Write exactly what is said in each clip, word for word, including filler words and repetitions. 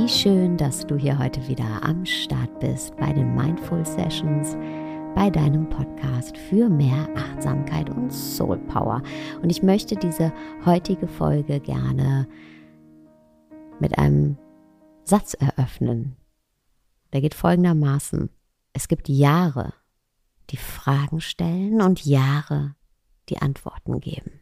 Wie schön, dass du hier heute wieder am Start bist bei den Mindful Sessions, bei deinem Podcast für mehr Achtsamkeit und Soul Power. Und ich möchte diese heutige Folge gerne mit einem Satz eröffnen. Der geht folgendermaßen: Es gibt Jahre, die Fragen stellen und Jahre, die Antworten geben.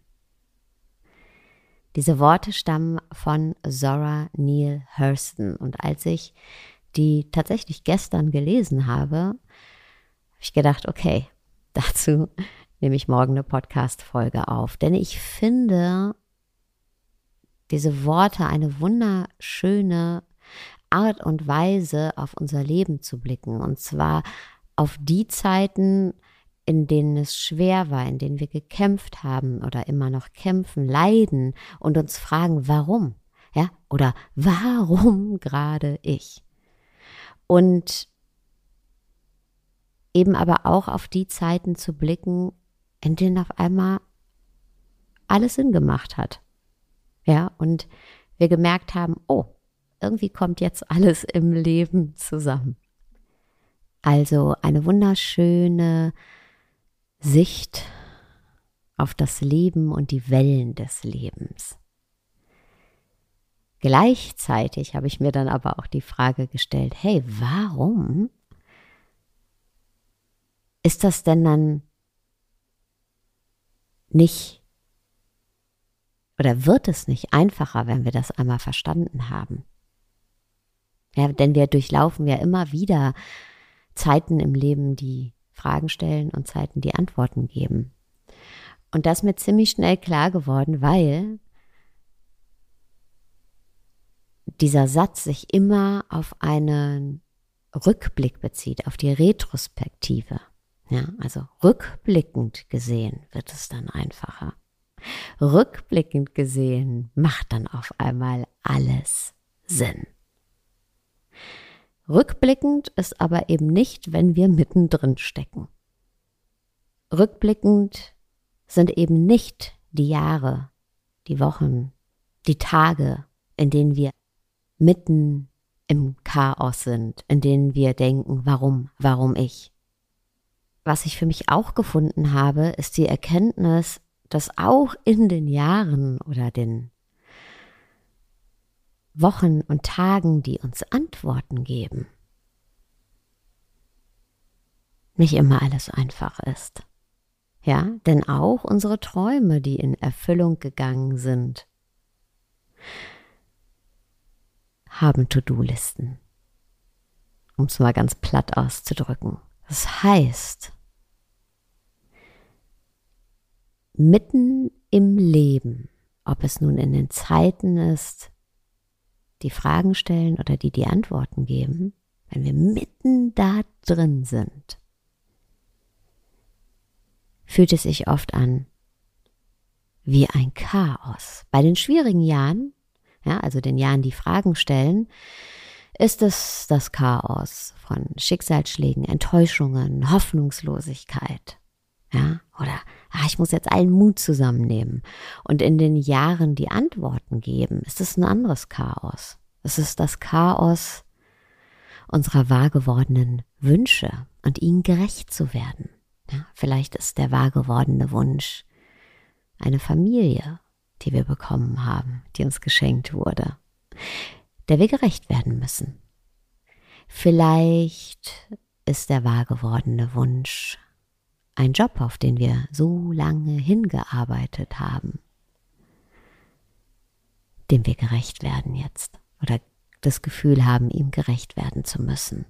Diese Worte stammen von Zora Neale Hurston, und als ich die tatsächlich gestern gelesen habe, habe ich gedacht, okay, dazu nehme ich morgen eine Podcast-Folge auf, denn ich finde diese Worte eine wunderschöne Art und Weise, auf unser Leben zu blicken, und zwar auf die Zeiten, in denen es schwer war, in denen wir gekämpft haben oder immer noch kämpfen, leiden und uns fragen, warum? Ja, oder warum gerade ich? Und eben aber auch auf die Zeiten zu blicken, in denen auf einmal alles Sinn gemacht hat. Ja, und wir gemerkt haben, oh, irgendwie kommt jetzt alles im Leben zusammen. Also eine wunderschöne Sicht auf das Leben und die Wellen des Lebens. Gleichzeitig habe ich mir dann aber auch die Frage gestellt, hey, warum ist das denn dann nicht oder wird es nicht einfacher, wenn wir das einmal verstanden haben? Ja, denn wir durchlaufen ja immer wieder Zeiten im Leben, die Fragen stellen und Zeiten, die Antworten geben. Und das ist mir ziemlich schnell klar geworden, weil dieser Satz sich immer auf einen Rückblick bezieht, auf die Retrospektive. Ja, also rückblickend gesehen wird es dann einfacher. Rückblickend gesehen macht dann auf einmal alles Sinn. Rückblickend ist aber eben nicht, wenn wir mittendrin stecken. Rückblickend sind eben nicht die Jahre, die Wochen, die Tage, in denen wir mitten im Chaos sind, in denen wir denken, warum, warum ich? Was ich für mich auch gefunden habe, ist die Erkenntnis, dass auch in den Jahren oder den Wochen und Tagen, die uns Antworten geben, nicht immer alles einfach ist. Ja, denn auch unsere Träume, die in Erfüllung gegangen sind, haben To-Do-Listen, um es mal ganz platt auszudrücken. Das heißt, mitten im Leben, ob es nun in den Zeiten ist, die Fragen stellen oder die die Antworten geben, wenn wir mitten da drin sind, fühlt es sich oft an wie ein Chaos. Bei den schwierigen Jahren, ja, also den Jahren, die Fragen stellen, ist es das Chaos von Schicksalsschlägen, Enttäuschungen, Hoffnungslosigkeit. Ja, oder ah, ich muss jetzt allen Mut zusammennehmen. Und in den Jahren, die Antworten geben, ist es ein anderes Chaos. Es ist das Chaos unserer wahr gewordenen Wünsche und ihnen gerecht zu werden. Ja, vielleicht ist der wahr gewordene Wunsch eine Familie, die wir bekommen haben, die uns geschenkt wurde, der wir gerecht werden müssen. Vielleicht ist der wahr gewordene Wunsch ein Job, auf den wir so lange hingearbeitet haben, dem wir gerecht werden jetzt oder das Gefühl haben, ihm gerecht werden zu müssen.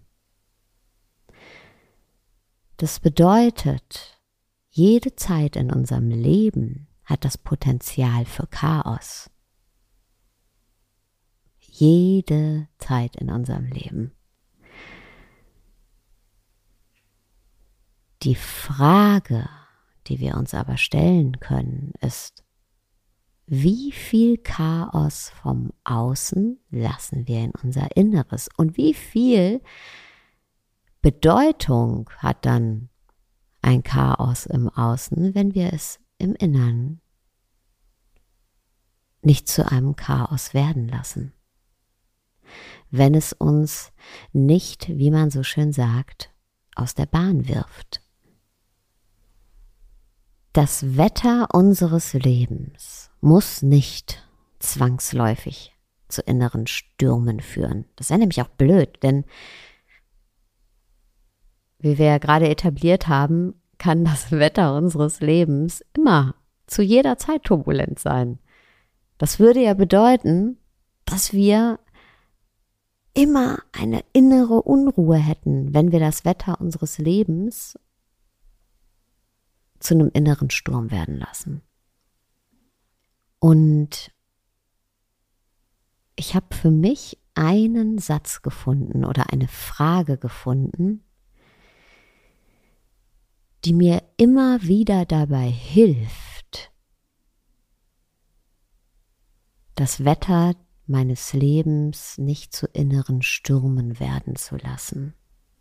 Das bedeutet, jede Zeit in unserem Leben hat das Potenzial für Chaos. Jede Zeit in unserem Leben. Die Frage, die wir uns aber stellen können, ist, wie viel Chaos vom Außen lassen wir in unser Inneres und wie viel Bedeutung hat dann ein Chaos im Außen, wenn wir es im Innern nicht zu einem Chaos werden lassen. wenn es uns nicht, wie man so schön sagt, aus der Bahn wirft. Das Wetter unseres Lebens muss nicht zwangsläufig zu inneren Stürmen führen. Das wäre nämlich auch blöd, denn wie wir ja gerade etabliert haben, kann das Wetter unseres Lebens immer zu jeder Zeit turbulent sein. Das würde ja bedeuten, dass wir immer eine innere Unruhe hätten, wenn wir das Wetter unseres Lebens zu einem inneren Sturm werden lassen. Und ich habe für mich einen Satz gefunden oder eine Frage gefunden, die mir immer wieder dabei hilft, das Wetter meines Lebens nicht zu inneren Stürmen werden zu lassen.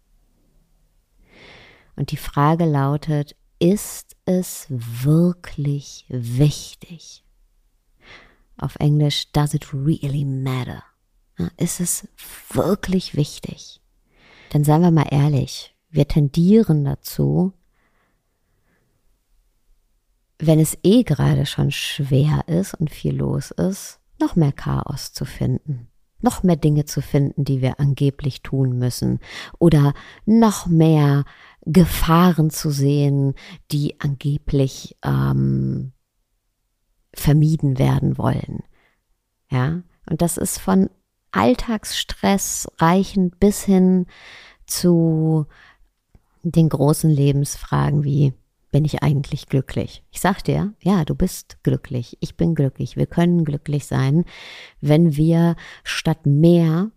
Und die Frage lautet, ist es wirklich wichtig? Auf Englisch, does it really matter? Ist es wirklich wichtig? Dann seien wir mal ehrlich, wir tendieren dazu, wenn es eh gerade schon schwer ist und viel los ist, noch mehr Chaos zu finden, noch mehr Dinge zu finden, die wir angeblich tun müssen oder noch mehr Gefahren zu sehen, die angeblich ähm, vermieden werden wollen. Ja, und das ist von Alltagsstress reichend bis hin zu den großen Lebensfragen wie, bin ich eigentlich glücklich? Ich sag dir, ja, du bist glücklich, ich bin glücklich, wir können glücklich sein, wenn wir statt mehr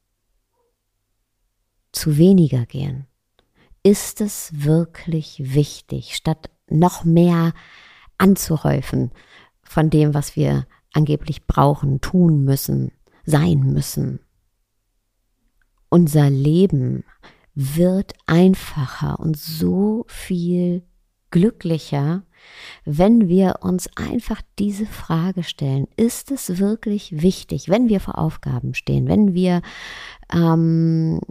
zu weniger gehen. Ist es wirklich wichtig, statt noch mehr anzuhäufen von dem, was wir angeblich brauchen, tun müssen, sein müssen? Unser Leben wird einfacher und so viel glücklicher, wenn wir uns einfach diese Frage stellen, ist es wirklich wichtig, wenn wir vor Aufgaben stehen, wenn wir ähm,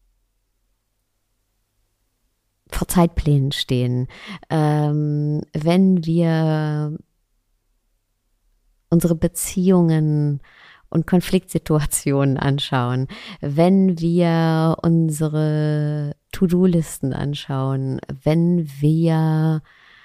vor Zeitplänen stehen, ähm, wenn wir unsere Beziehungen und Konfliktsituationen anschauen, wenn wir unsere To-Do-Listen anschauen, wenn wir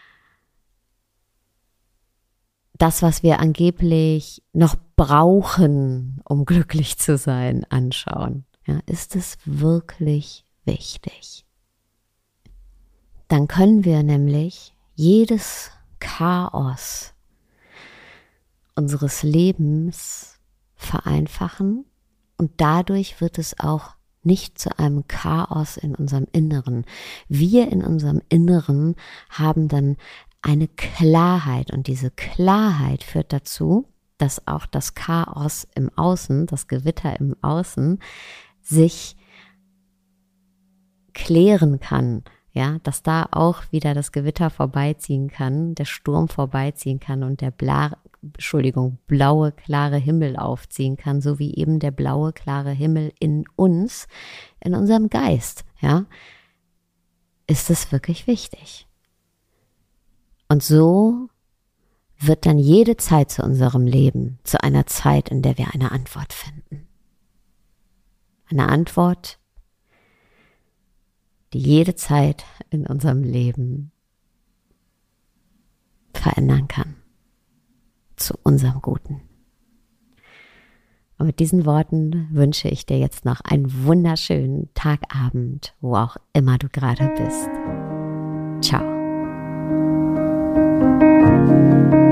das, was wir angeblich noch brauchen, um glücklich zu sein, anschauen. Ja, ist es wirklich wichtig? Dann können wir nämlich jedes Chaos unseres Lebens vereinfachen und dadurch wird es auch nicht zu einem Chaos in unserem Inneren. Wir in unserem Inneren haben dann eine Klarheit und diese Klarheit führt dazu, dass auch das Chaos im Außen, das Gewitter im Außen sich klären kann. Ja, dass da auch wieder das Gewitter vorbeiziehen kann, der Sturm vorbeiziehen kann und der Bla, Entschuldigung, blaue, klare Himmel aufziehen kann, so wie eben der blaue, klare Himmel in uns, in unserem Geist. Ja, ist es wirklich wichtig? Und so wird dann jede Zeit zu unserem Leben zu einer Zeit, in der wir eine Antwort finden. Eine Antwort, die jede Zeit in unserem Leben verändern kann. Zu unserem Guten. Und mit diesen Worten wünsche ich dir jetzt noch einen wunderschönen Tagabend, wo auch immer du gerade bist. Ciao.